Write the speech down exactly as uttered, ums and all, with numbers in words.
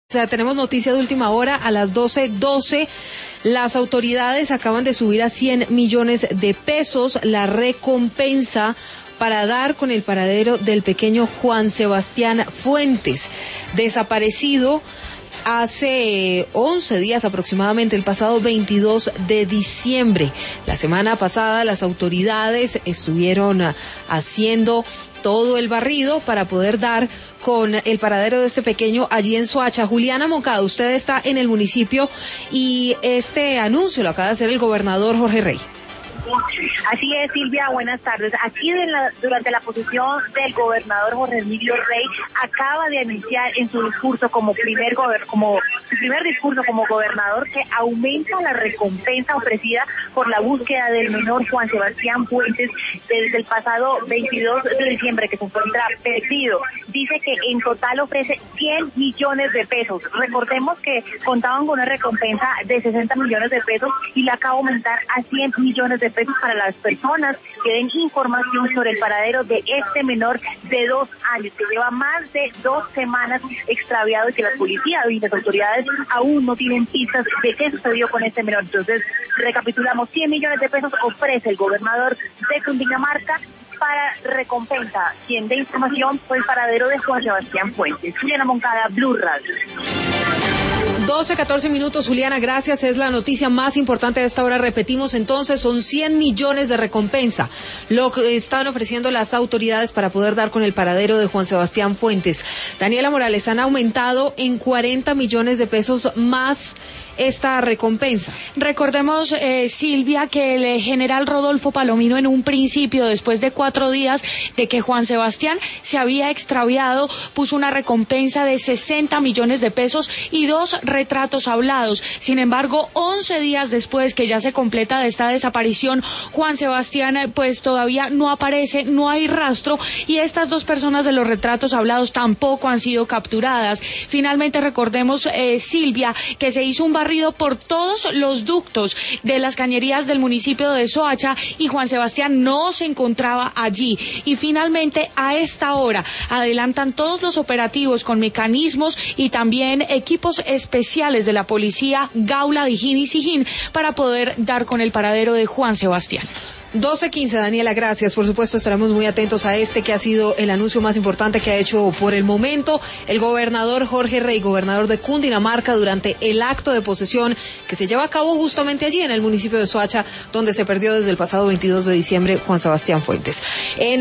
O sea, tenemos noticia de última hora a las doce doce. Las autoridades acaban de subir a cien millones de pesos la recompensa para dar con el paradero del pequeño Juan Sebastián Fuentes, desaparecido hace once días aproximadamente, el pasado veintidós de diciembre. La semana pasada las autoridades estuvieron haciendo todo el barrido para poder dar con el paradero de este pequeño allí en Soacha. Juliana Moncada, usted está en el municipio y este anuncio lo acaba de hacer el gobernador Jorge Rey. Así es, Silvia, buenas tardes. Aquí de la, durante la posición del gobernador Jorge Emilio Rey, acaba de anunciar en su discurso como primer gober, como su primer discurso como gobernador que aumenta la recompensa ofrecida por la búsqueda del menor Juan Sebastián Fuentes desde el pasado veintidós de diciembre, que se encuentra perdido. Dice que en total ofrece cien millones de pesos. Recordemos que contaban con una recompensa de sesenta millones de pesos y la acaba de aumentar a cien millones de pesos para las personas que den información sobre el paradero de este menor de dos años, que lleva más de dos semanas extraviado y que la policía y las autoridades aún no tienen pistas de qué sucedió con este menor. Entonces, recapitulamos, cien millones de pesos ofrece el gobernador de Cundinamarca para recompensa. Quien dé información fue el paradero de Juan Sebastián Fuentes. Juliana Moncada, Blue Radio. doce catorce minutos, Juliana, gracias. Es la noticia más importante de esta hora. Repetimos entonces, son cien millones de recompensa lo que están ofreciendo las autoridades para poder dar con el paradero de Juan Sebastián Fuentes. Daniela Morales, han aumentado en cuarenta millones de pesos más esta recompensa. Recordemos, eh, Silvia, que el general Rodolfo Palomino en un principio, después de cuatro días de que Juan Sebastián se había extraviado, puso una recompensa de sesenta millones de pesos y dos retratos hablados. Sin embargo, once días después que ya se completa de esta desaparición, Juan Sebastián pues todavía no aparece, no hay rastro, y estas dos personas de los retratos hablados tampoco han sido capturadas. Finalmente, recordemos, eh, Silvia, que se hizo un barrido por todos los ductos de las cañerías del municipio de Soacha y Juan Sebastián no se encontraba allí. Y finalmente, a esta hora, adelantan todos los operativos con mecanismos y también equipos especiales de la policía, Gaula, Dijín y Sijín, para poder dar con el paradero de Juan Sebastián. doce quince, Daniela, gracias. Por supuesto, estaremos muy atentos a este que ha sido el anuncio más importante que ha hecho por el momento el gobernador Jorge Rey, gobernador de Cundinamarca, durante el acto de posesión que se lleva a cabo justamente allí en el municipio de Soacha, donde se perdió desde el pasado veintidós de diciembre Juan Sebastián Fuentes. En